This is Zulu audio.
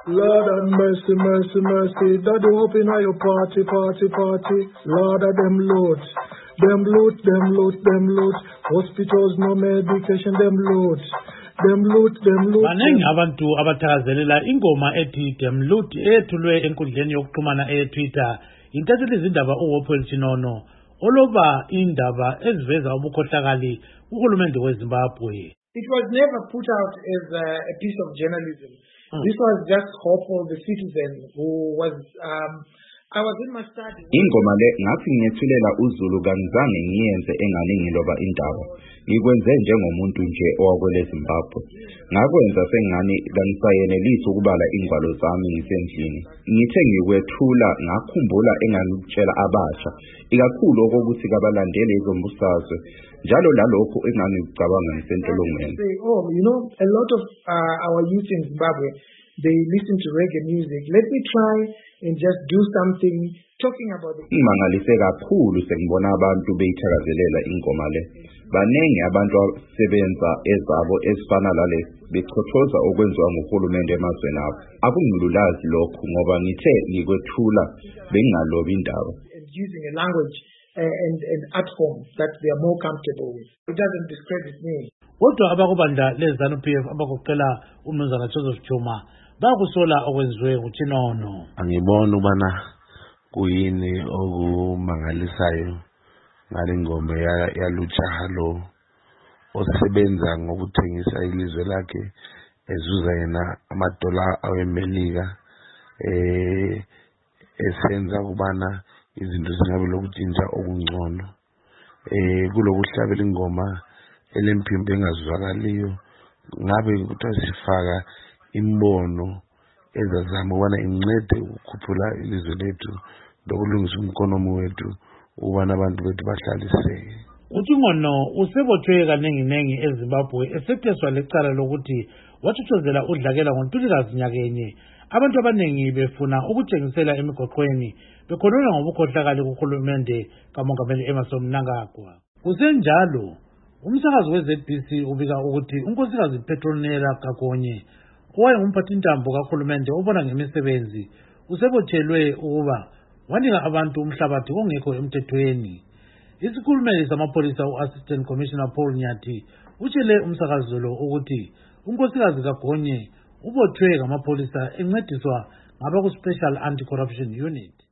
Lord have mercy, mercy, mercy. Daddy open your party, party, party. Lord of them loot. Them loot, them loot, them loot. Hospitals, no medication, them loot. Them loot, them loot. Baningi abantu abathakazelela ingoma ethi Them Loot ethulwe enkundleni yokuxhumana eTwitter. Intatheli izindaba uWopel Chinono oloba indaba eziveza ubukhohlakali uhulumende weZimbabwe. It was never put out as a piece of journalism. This was just hope for the citizen who was I was in my study. Ingoma le ngathi ngiyethulela uZulu kanizange ngiyenze engane ngiloba indaba. Ngikwenze njengomuntu nje owakwele Zimbabwe. Ngakwenza sengani kangisayenelisa ukubala ingwalo zami ngisendlini. Ngithe ngikwethula ngakhumbula engangitshela abasha ikakhulu okokuthi kabalandele izombusazwe. Njalo lalokho engangicabanga ngisentolongweni. Oh, you know, a lot of our youth in Zimbabwe, they listen to reggae music. Let me try and just do something talking about it. Imangalise kakhulu sengibona abantu beyithakazelela ingoma le. Banengi abantu asebenza ezabo ezifana lale bechothoza okwenziwa nguhulumende emazweni abo. Akungilulazi lokho ngoba ngithe ngikwethula bengingalobi indaba. Using a language and art form that they are more comfortable with. It doesn't discredit me. Kodwa abakubanda leZANU-PF abagoqela uMnumzana Joseph Chuma bakusola okwenziwe nguChinono. Angibona ubana kuyini okumangalisayo ngalengoma yalutsha lo osebenza ngokuthengisa ilizwe lakhe ezuza yena amadola aweMelika esenza kubana izinto zingabe lokutshintsha okungcono kulokuhlabela ingoma elempimbo engazwakaliyo ngabe kuthiwa sifaka imbono ezazama ubana incede ukukhuphula ilizwe lethu lokulungisa umkonomi wethu ubana abantu bethu bahlaliseke. UChinono usebotshwe kanenginengi eZimbabwe esetheswa lecala lokuthi wathuthuzela udlakela ngoNtulikazi nyakenye abantu abanengi befuna ukutshengisela emigoqweni bekhonona ngobukhohlakali kuhulumende kaMongameli Emmerson Mnangagwa. Kusenjalo umsakazi weZBC ubika ukuthi unkosikazi Petronella Kagonye owayengumphathintambo kahulumende obona ngemisebenzi usebotshelwe ukuba wanika abantu umhlabathi ongekho emthethweni. Isikhulumeli samapholisa uAssistant Commissioner Paul Nyathi utshele umsakazi lo ukuthi unkosikazi Kagonye ubotshwe ngamapholisa encediswa ngabaku Special Anti-Corruption Unit.